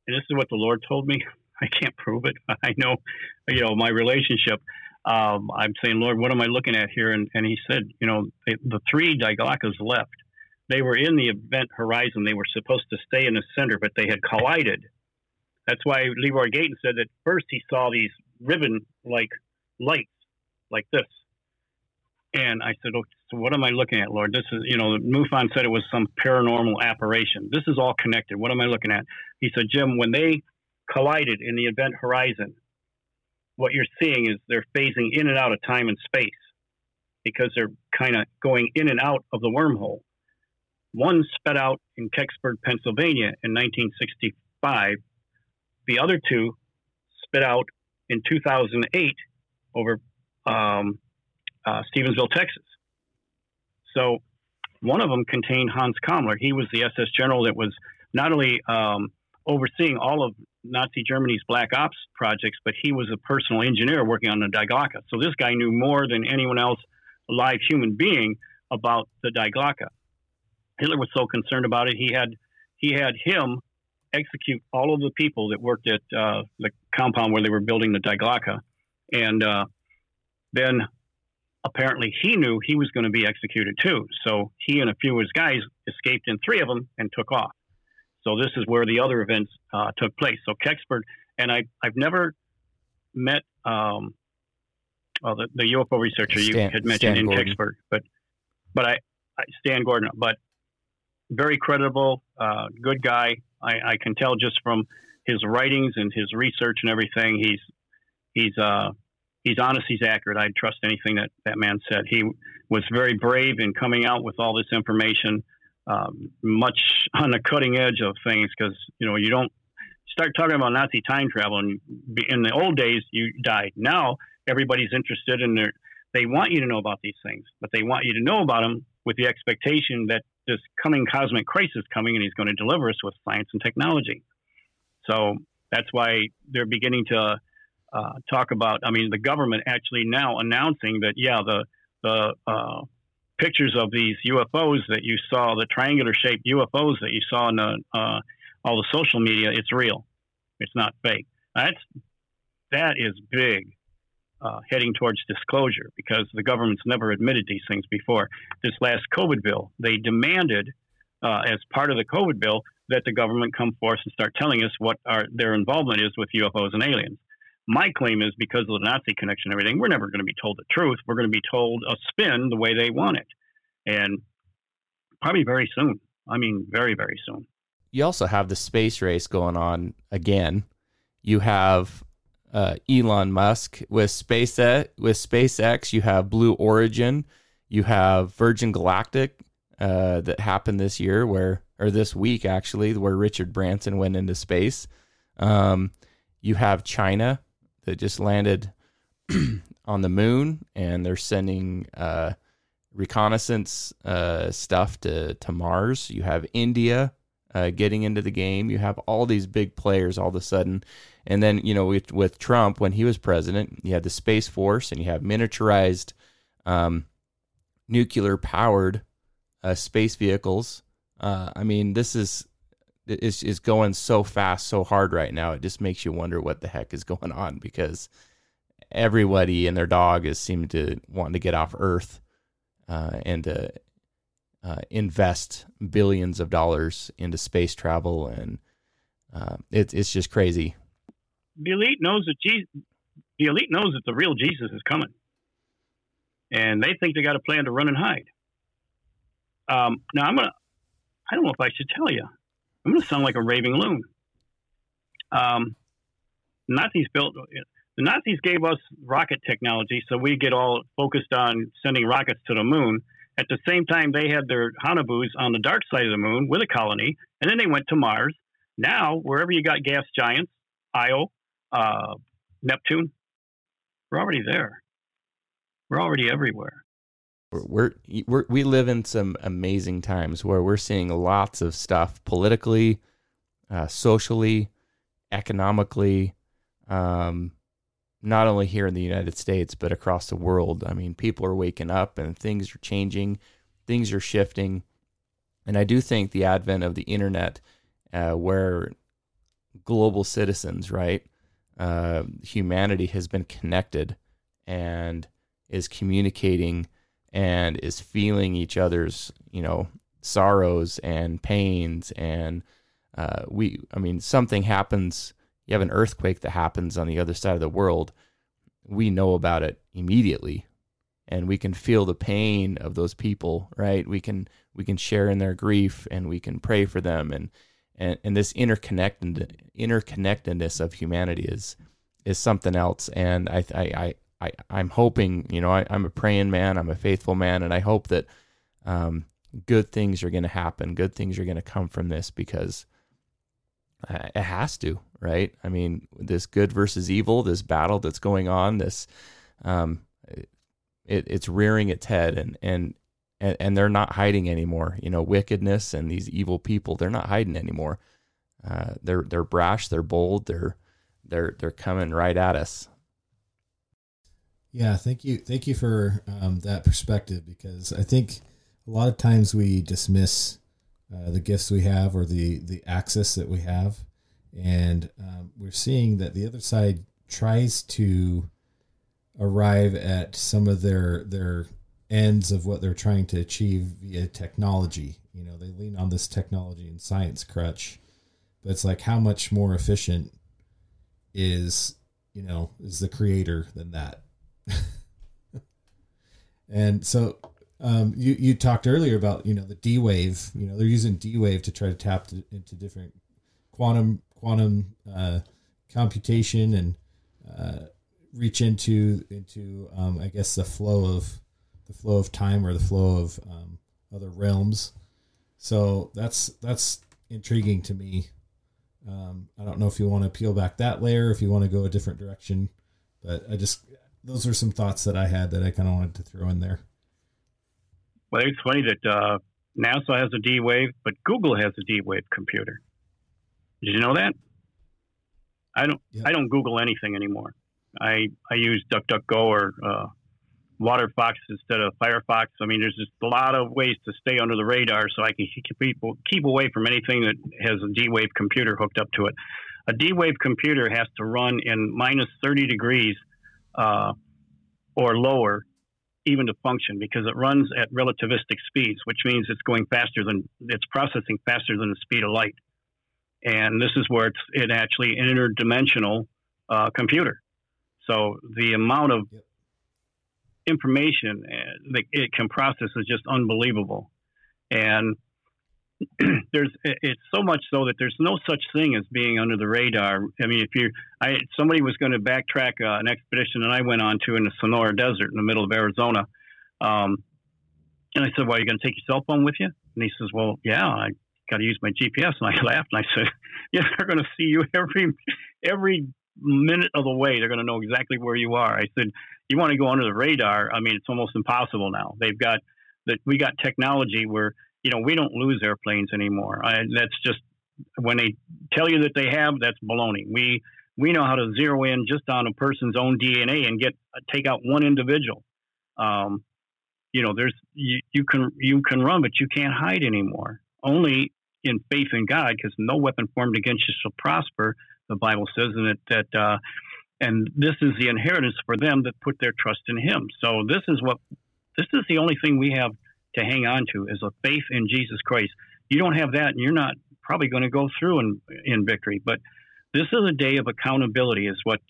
and this is what the Lord told me. I can't prove it. I know, my relationship. I'm saying, Lord, what am I looking at here? And he said, the 3 Diglockas left. They were in the event horizon. They were supposed to stay in the center, but they had collided. That's why Leroy Gayton said that first he saw these ribbon-like lights like this. And I said, so what am I looking at, Lord? This is, MUFON said it was some paranormal apparition. This is all connected. What am I looking at? He said, Jim, when they collided in the event horizon, what you're seeing is they're phasing in and out of time and space because they're kind of going in and out of the wormhole. One sped out in Kecksburg, Pennsylvania in 1965. The other 2 sped out in 2008 over Stevensville, Texas. So one of them contained Hans Kammler. He was the SS general that was not only overseeing all of Nazi Germany's black ops projects, but he was a personal engineer working on the Diglocka. So this guy knew more than anyone else, a live human being, about the Diglocka. Hitler was so concerned about it, he had him execute all of the people that worked at the compound where they were building the Diglocka. And then apparently he knew he was going to be executed too. So he and a few of his guys escaped in 3 of them and took off. So this is where the other events took place. So Kecksburg, and I've never met the UFO researcher you had mentioned in Kecksburg, but I Stan Gordon, but very credible, good guy. I can tell just from his writings and his research and everything. He's honest. He's accurate. I'd trust anything that man said. He was very brave in coming out with all this information, much on the cutting edge of things, because you don't start talking about Nazi time travel, and in the old days you died. Now everybody's interested in they want you to know about these things, but they want you to know about them with the expectation that this coming cosmic crisis coming, and he's going to deliver us with science and technology. So that's why they're beginning to talk about. I mean, the government actually now announcing that, the pictures of these UFOs that you saw, the triangular-shaped UFOs that you saw in all the social media, it's real. It's not fake. That is big, heading towards disclosure, because the government's never admitted these things before. This last COVID bill, they demanded, as part of the COVID bill, that the government come forth and start telling us what their involvement is with UFOs and aliens. My claim is, because of the Nazi connection and everything, we're never going to be told the truth. We're going to be told a spin the way they want it. And probably very soon. I mean, very, very soon. You also have the space race going on again. You have Elon Musk with SpaceX. You have Blue Origin. You have Virgin Galactic that happened this year, or this week actually, where Richard Branson went into space. You have China that just landed on the moon, and they're sending reconnaissance stuff to Mars. You have India getting into the game. You have all these big players all of a sudden. And then, with Trump, when he was president, you had the Space Force, and you have miniaturized nuclear-powered space vehicles. I mean, this is going so fast, so hard right now. It just makes you wonder what the heck is going on, because everybody and their dog is seeming to want to get off Earth and to invest billions of dollars into space travel, and it's just crazy. The elite knows that the real Jesus is coming, and they think they got a plan to run and hide. Now I don't know if I should tell you. I'm going to sound like a raving loon. The Nazis gave us rocket technology, so we get all focused on sending rockets to the moon. At the same time, they had their Hanabus on the dark side of the moon with a colony, and then they went to Mars. Now, wherever you got gas giants, Io, Neptune, we're already there. We're already everywhere. We live in some amazing times where we're seeing lots of stuff politically, socially, economically, not only here in the United States, but across the world. I mean, people are waking up and things are changing, things are shifting. And I do think the advent of the internet, where global citizens, right? Humanity has been connected and is communicating and is feeling each other's, sorrows and pains. And something happens, you have an earthquake that happens on the other side of the world. We know about it immediately, and we can feel the pain of those people, right? We can share in their grief, and we can pray for them. And this interconnectedness of humanity is something else. And I'm hoping, I'm a praying man, I'm a faithful man, and I hope that good things are going to happen. Good things are going to come from this, because it has to, right? I mean, this good versus evil, this battle that's going on, this it's rearing its head, and they're not hiding anymore. Wickedness and these evil people, they're not hiding anymore. They're brash, they're bold, they're coming right at us. Yeah, thank you for that perspective, because I think a lot of times we dismiss the gifts we have, or the access that we have, and we're seeing that the other side tries to arrive at some of their ends of what they're trying to achieve via technology. They lean on this technology and science crutch, but it's like, how much more efficient is the creator than that? And so you talked earlier about the D-Wave. They're using D-Wave to try to tap into different quantum computation, and reach into I guess the flow of time, or the flow of other realms. So that's intriguing to me. I don't know if you want to peel back that layer, if you want to go a different direction, but those are some thoughts that I had that I kind of wanted to throw in there. Well, it's funny that NASA has a D-Wave, but Google has a D-Wave computer. Did you know that? I don't Google anything anymore. I use DuckDuckGo or WaterFox instead of Firefox. I mean, there's just a lot of ways to stay under the radar, so I can keep away from anything that has a D-Wave computer hooked up to it. A D-Wave computer has to run in minus 30 degrees or lower, even to function, because it runs at relativistic speeds, which means it's processing faster than the speed of light. And this is where it's actually an interdimensional computer. So the amount of information that it can process is just unbelievable. And it's so much so that there's no such thing as being under the radar. I mean, somebody was going to backtrack an expedition that I went on to in the Sonora Desert in the middle of Arizona. And I said, well, are you going to take your cell phone with you? And he says, well, yeah, I got to use my GPS. And I laughed and I said, yeah, they're going to see you every minute of the way. They're going to know exactly where you are. I said, you want to go under the radar? I mean, it's almost impossible now. We got technology where, we don't lose airplanes anymore. That's just, when they tell you that they have, that's baloney. We know how to zero in just on a person's own DNA and take out one individual. You can run, but you can't hide anymore. Only in faith in God, because no weapon formed against you shall prosper, the Bible says, and this is the inheritance for them that put their trust in Him. So this is the only thing we have to hang on to, is a faith in Jesus Christ. You don't have that, and you're not probably going to go through in victory. But this is a day of accountability, is what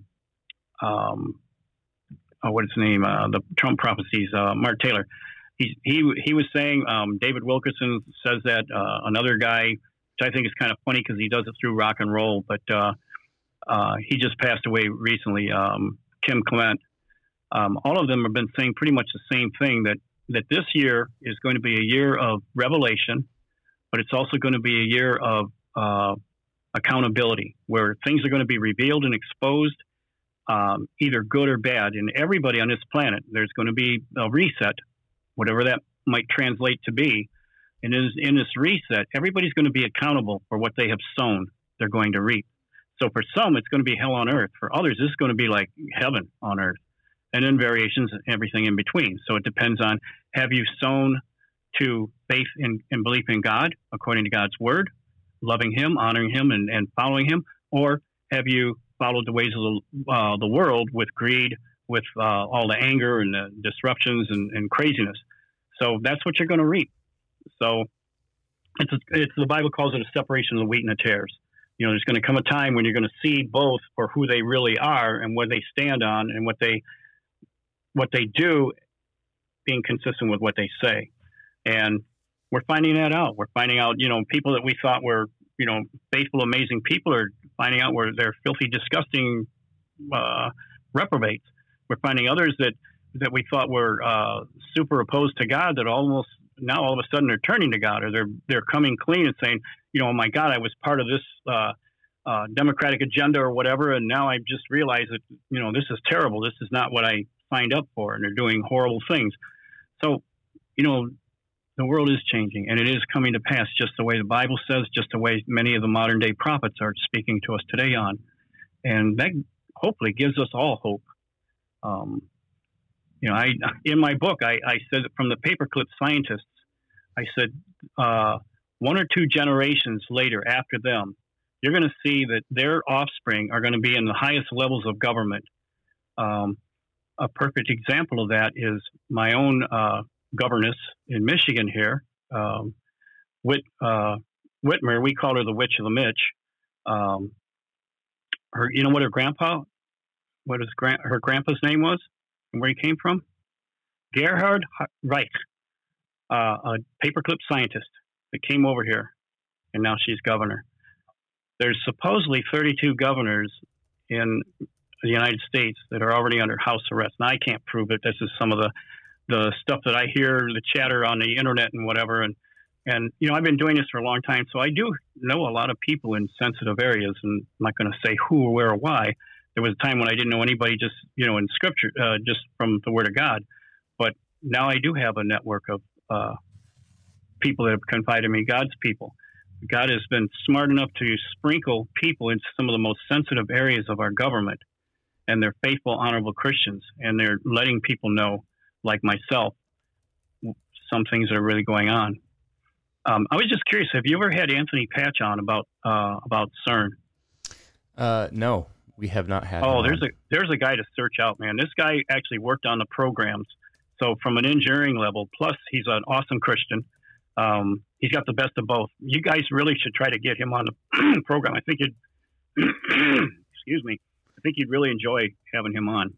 what's his name? The Trump prophecies. Mark Taylor. He was saying. David Wilkerson says that. Another guy, which I think is kind of funny because he does it through rock and roll, but he just passed away recently. Kim Clement. All of them have been saying pretty much the same thing, that this year is going to be a year of revelation, but it's also going to be a year of accountability, where things are going to be revealed and exposed, either good or bad. And everybody on this planet, there's going to be a reset, whatever that might translate to be. And in this reset, everybody's going to be accountable for what they have sown, they're going to reap. So for some, it's going to be hell on earth. For others, this is going to be like heaven on earth. And then variations, everything in between. So it depends on, have you sown to faith and belief in God, according to God's word, loving him, honoring him, and following him? Or have you followed the ways of the world with greed, with all the anger and the disruptions and craziness? So that's what you're going to reap. So it's the Bible calls it a separation of the wheat and the tares. You know, there's going to come a time when you're going to see both for who they really are and what they stand on and what they do being consistent with what they say. And we're finding that out. We're finding out, you know, people that we thought were, you know, faithful, amazing people are finding out where they're filthy, disgusting reprobates. We're finding others that we thought were super opposed to God that almost now all of a sudden they're turning to God, or they're coming clean and saying, you know, oh my God, I was part of this democratic agenda or whatever, and now I just realized that, you know, this is terrible. This is not what I signed up for, and they're doing horrible things. So, you know, the world is changing, and it is coming to pass just the way the Bible says, just the way many of the modern day prophets are speaking to us today on. And that hopefully gives us all hope. You know, in my book, I said from the paperclip scientists, I said 1 or 2 generations later after them, you're going to see that their offspring are going to be in the highest levels of government. A perfect example of that is my own governess in Michigan here, Whitmer. We call her the Witch of the Mitch. You know what her grandpa's name was and where he came from? Gerhard Reich, a paperclip scientist that came over here, and now she's governor. There's supposedly 32 governors in the United States that are already under house arrest. Now, I can't prove it. This is some of the stuff that I hear, the chatter on the internet and whatever. And you know, I've been doing this for a long time, so I do know a lot of people in sensitive areas, and I'm not going to say who or where or why. There was a time when I didn't know anybody just, you know, in Scripture, just from the Word of God. But now I do have a network of people that have confided in me, God's people. God has been smart enough to sprinkle people into some of the most sensitive areas of our government, and they're faithful, honorable Christians, and they're letting people know, like myself, some things that are really going on. I was just curious, have you ever had Anthony Patch on about CERN? No, we have not had. Oh, there's a guy to search out, man. This guy actually worked on the programs. So from an engineering level, plus he's an awesome Christian. He's got the best of both. You guys really should try to get him on the program. I think you'd, excuse me, I think you'd really enjoy having him on.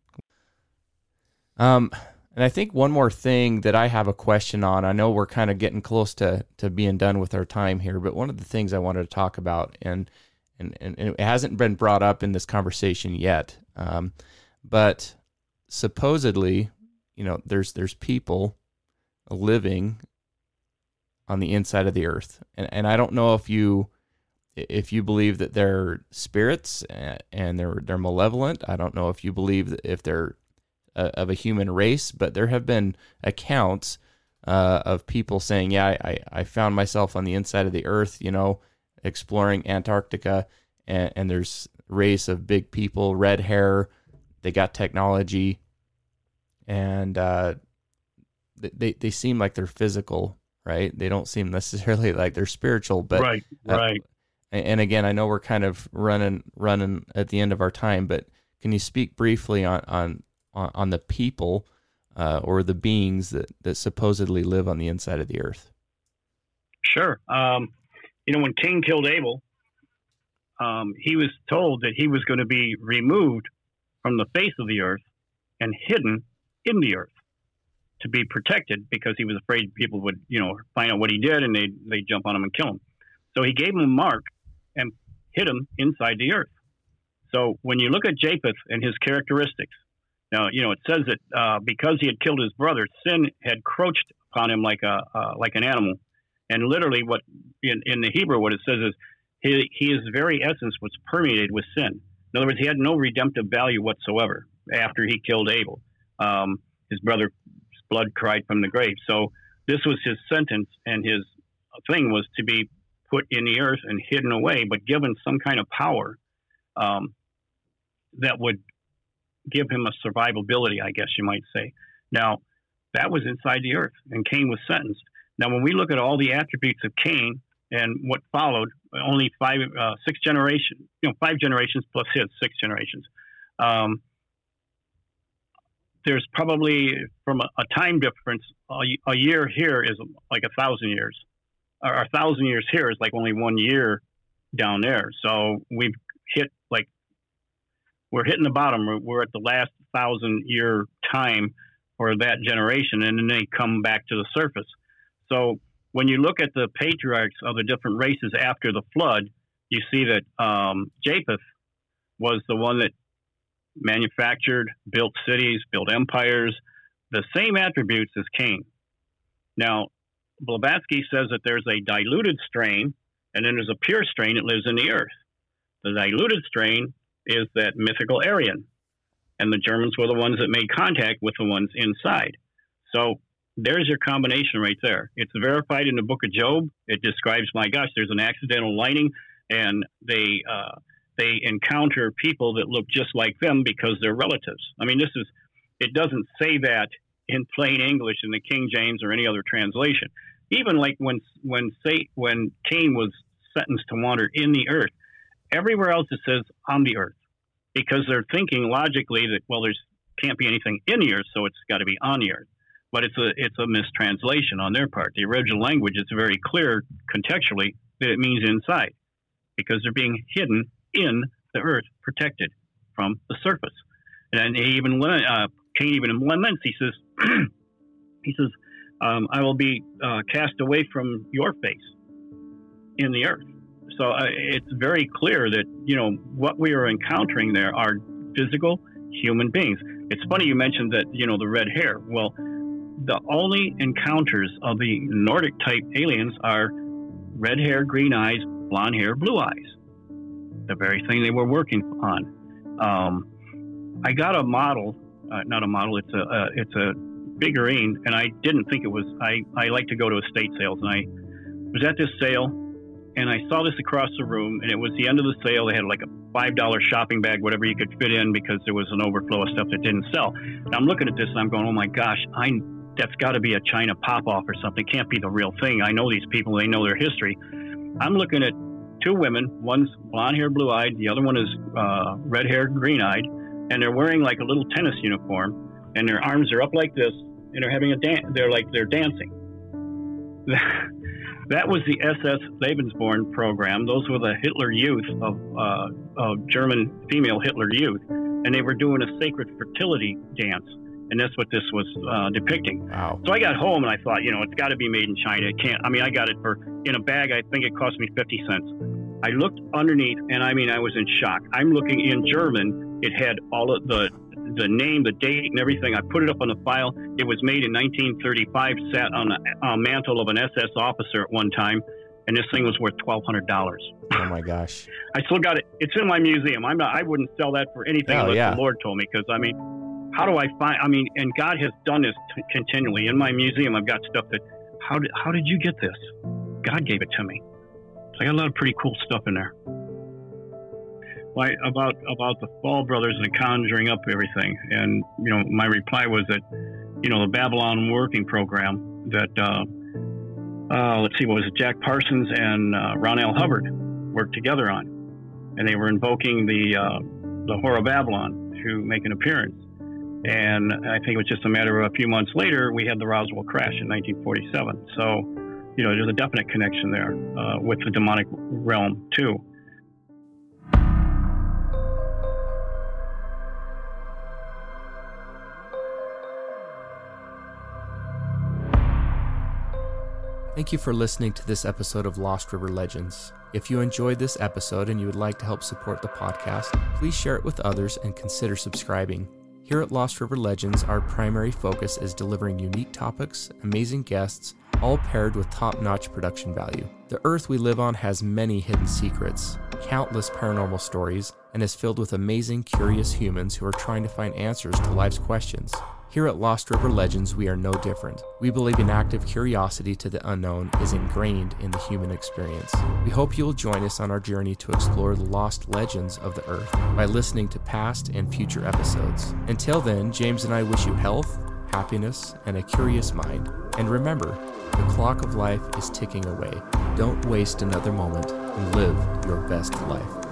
And I think one more thing that I have a question on, I know we're kind of getting close to being done with our time here, but one of the things I wanted to talk about, and it hasn't been brought up in this conversation yet, but supposedly, you know, there's people living on the inside of the earth, and I don't know if you believe that they're spirits and they're malevolent. I don't know if you believe that if they're of a human race, but there have been accounts of people saying, yeah, I found myself on the inside of the earth, you know, exploring Antarctica, and there's a race of big people, red hair, they got technology, and they seem like they're physical, right? They don't seem necessarily like they're spiritual, but right. And again, I know we're kind of running at the end of our time, but can you speak briefly on the people or the beings that supposedly live on the inside of the earth? Sure. You know, when Cain killed Abel, he was told that he was going to be removed from the face of the earth and hidden in the earth to be protected, because he was afraid people would, you know, find out what he did and they'd jump on him and kill him. So he gave him a mark and hid him inside the earth. So when you look at Japheth and his characteristics, now, you know, it says that because he had killed his brother, sin had crouched upon him like an animal. And literally what in the Hebrew, what it says is his very essence was permeated with sin. In other words, he had no redemptive value whatsoever after he killed Abel. His brother's blood cried from the grave. So this was his sentence, and his thing was to be put in the earth and hidden away, but given some kind of power that would give him a survivability, I guess you might say. Now, that was inside the earth, and Cain was sentenced. Now, when we look at all the attributes of Cain and what followed, only 5 generations plus his 6 generations. There's probably, from a time difference, a year here is like 1,000 years. Or 1,000 years here is like only 1 year down there. So we've hit we're hitting the bottom. We're at the last 1,000-year time for that generation, and then they come back to the surface. So when you look at the patriarchs of the different races after the flood, you see that Japheth was the one that manufactured, built cities, built empires, the same attributes as Cain. Now, Blavatsky says that there's a diluted strain, and then there's a pure strain that lives in the earth. The diluted strain is that mythical Aryan, and the Germans were the ones that made contact with the ones inside. So there's your combination right there. It's verified in the book of Job. It describes, my gosh, there's an accidental lighting, and they encounter people that look just like them because they're relatives. I mean, it doesn't say that in plain English in the King James or any other translation. Even like when Cain was sentenced to wander in the earth, everywhere else it says on the earth, because they're thinking logically that, well, there's can't be anything in the earth, so it's got to be on the earth. But it's a mistranslation on their part. The original language is very clear contextually that it means inside, because they're being hidden in the earth, protected from the surface. And Cain even laments. He says, I will be cast away from your face in the earth. So it's very clear that, what we are encountering there are physical human beings. It's funny you mentioned that, the red hair. Well, the only encounters of the Nordic type aliens are red hair, green eyes, blonde hair, blue eyes. The very thing they were working on. I got a model, not a model. It's a figurine, and I didn't think it was. I like to go to estate sales, and I was at this sale, and I saw this across the room, and it was the end of the sale. They had like a $5 shopping bag, whatever you could fit in, because there was an overflow of stuff that didn't sell. And I'm looking at this, and I'm going, oh my gosh, that's got to be a China pop-off or something. It can't be the real thing. I know these people. They know their history. I'm looking at 2 women. One's blonde hair, blue eyed. The other one is red hair, green eyed. And they're wearing like a little tennis uniform, and their arms are up like this, and they're having a dance. They're dancing. That was the SS Lebensborn program. Those were the Hitler Youth of German female Hitler Youth, and they were doing a sacred fertility dance. And that's what this was depicting. Wow. So I got home and I thought, it's got to be made in China. It can't. I mean, I got it in a bag. I think it cost me 50 cents. I looked underneath, and I was in shock. I'm looking in German. It had all of the name, the date, and everything. I put it up on the file. It was made in 1935, sat on a mantle of an SS officer at one time, and this thing was worth $1,200. Oh my gosh! I still got it. It's in my museum. I wouldn't sell that for anything unless the Lord told me, because how do I find? And God has done this continually. In my museum, I've got stuff that. How did you get this? God gave it to me. So I got a lot of pretty cool stuff in there. About the Fall Brothers and the conjuring up everything, and my reply was that the Babylon working program that let's see, what was it? Jack Parsons and Ron L. Hubbard worked together on, and they were invoking the Whore of Babylon to make an appearance. And I think it was just a matter of a few months later, we had the Roswell crash in 1947. So, there's a definite connection there with the demonic realm, too. Thank you for listening to this episode of Lost River Legends. If you enjoyed this episode and you would like to help support the podcast, please share it with others and consider subscribing. Here at Lost River Legends, our primary focus is delivering unique topics, amazing guests, all paired with top-notch production value. The Earth we live on has many hidden secrets, countless paranormal stories, and is filled with amazing, curious humans who are trying to find answers to life's questions. Here at Lost River Legends, we are no different. We believe an active curiosity to the unknown is ingrained in the human experience. We hope you'll join us on our journey to explore the lost legends of the Earth by listening to past and future episodes. Until then, James and I wish you health, happiness, and a curious mind. And remember, the clock of life is ticking away. Don't waste another moment. and live your best life.